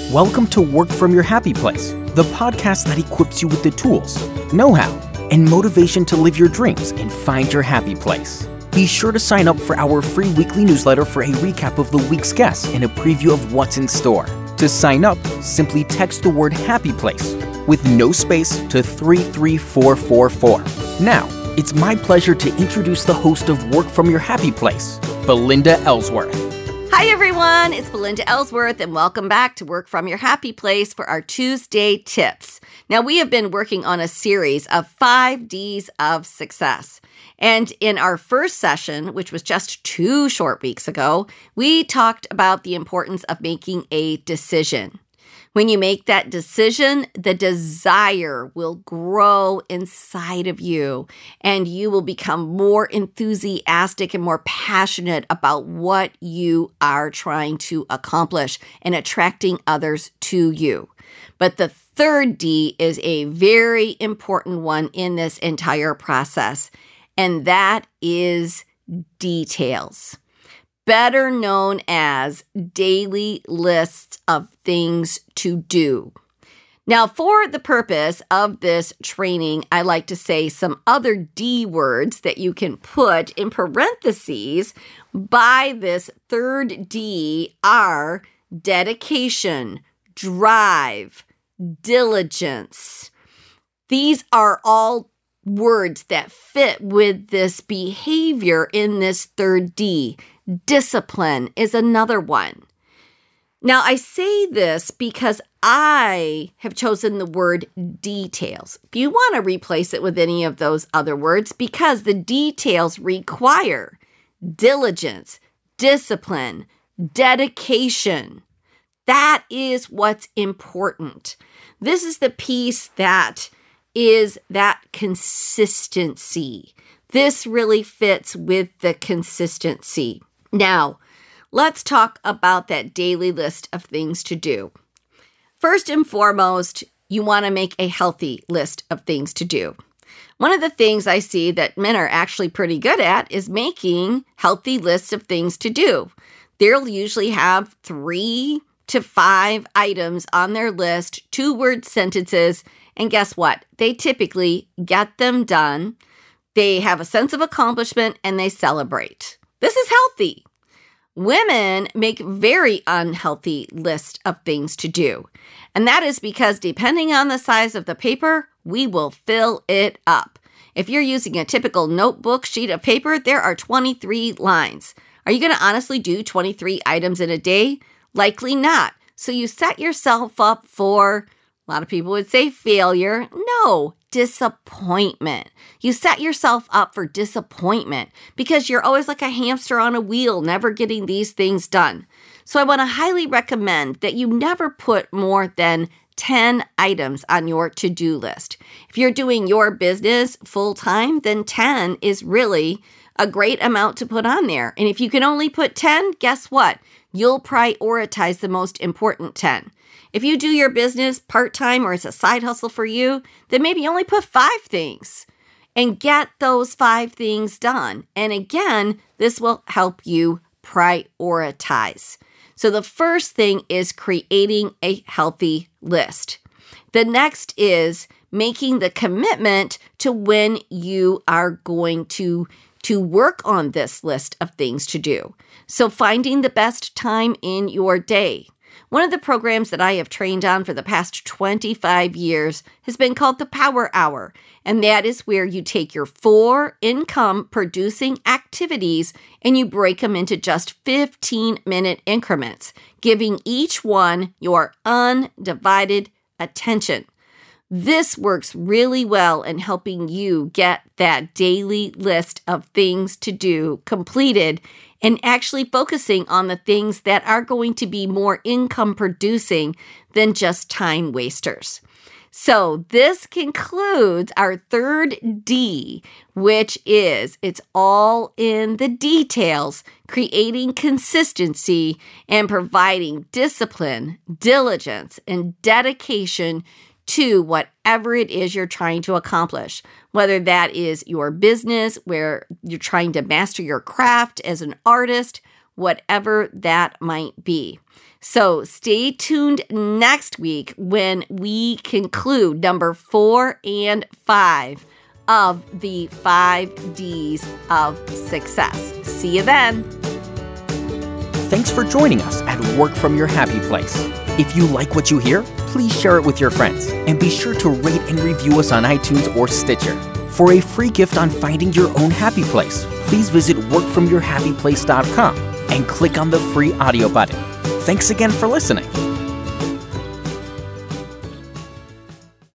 Welcome to Work From Your Happy Place, the podcast that equips you with the tools, know-how, and motivation to live your dreams and find your happy place. Be sure to sign up for our free weekly newsletter for a recap of the week's guests and a preview of what's in store. To sign up, simply text the word Happy Place with no space to 33444. Now, it's my pleasure to introduce the host of Work From Your Happy Place, Belinda Ellsworth. Hi everyone, it's Belinda Ellsworth and welcome back to Work From Your Happy Place for our Tuesday tips. Now we have been working on a series of 5 Ds of success. And in our first session, which was just 2 short weeks ago, we talked about the importance of making a decision. When you make that decision, the desire will grow inside of you and you will become more enthusiastic and more passionate about what you are trying to accomplish and attracting others to you. But the third D is a very important one in this entire process, and that is details. Better known as daily lists of things to do. Now, for the purpose of this training, I like to say some other D words that you can put in parentheses by this third D are dedication, drive, diligence. These are all words that fit with this behavior in this third D. Discipline is another one. Now, I say this because I have chosen the word details. If you want to replace it with any of those other words, because the details require diligence, discipline, dedication. That is what's important. This is the piece that is that consistency. This really fits with the consistency. Now, let's talk about that daily list of things to do. First and foremost, you want to make a healthy list of things to do. One of the things I see that men are actually pretty good at is making healthy lists of things to do. They'll usually have 3 to 5 items on their list, 2-word sentences, and guess what? They typically get them done. They have a sense of accomplishment and they celebrate. This is healthy. Women make very unhealthy lists of things to do. And that is because depending on the size of the paper, we will fill it up. If you're using a typical notebook sheet of paper, there are 23 lines. Are you going to honestly do 23 items in a day? Likely not. So you set yourself up for, a lot of people would say failure. No, disappointment. You set yourself up for disappointment because you're always like a hamster on a wheel, never getting these things done. So I want to highly recommend that you never put more than 10 items on your to-do list. If you're doing your business full-time, then 10 is really a great amount to put on there. And if you can only put 10, guess what? You'll prioritize the most important 10. If you do your business part-time or it's a side hustle for you, then maybe only put 5 things and get those 5 things done. And again, this will help you prioritize. So the first thing is creating a healthy list. The next is making the commitment to when you are going to work on this list of things to do. So finding the best time in your day. One of the programs that I have trained on for the past 25 years has been called the Power Hour, and that is where you take your 4 income-producing activities and you break them into just 15-minute increments, giving each one your undivided attention. This works really well in helping you get that daily list of things to do completed and actually focusing on the things that are going to be more income producing than just time wasters. So this concludes our third D, which is it's all in the details, creating consistency and providing discipline, diligence, and dedication to whatever it is you're trying to accomplish, whether that is your business, where you're trying to master your craft as an artist, whatever that might be. So stay tuned next week when we conclude number 4 and 5 of the 5 Ds of success. See you then. Thanks for joining us at Work From Your Happy Place. If you like what you hear, please share it with your friends and be sure to rate and review us on iTunes or Stitcher. For a free gift on finding your own happy place, please visit workfromyourhappyplace.com and click on the free audio button. Thanks again for listening.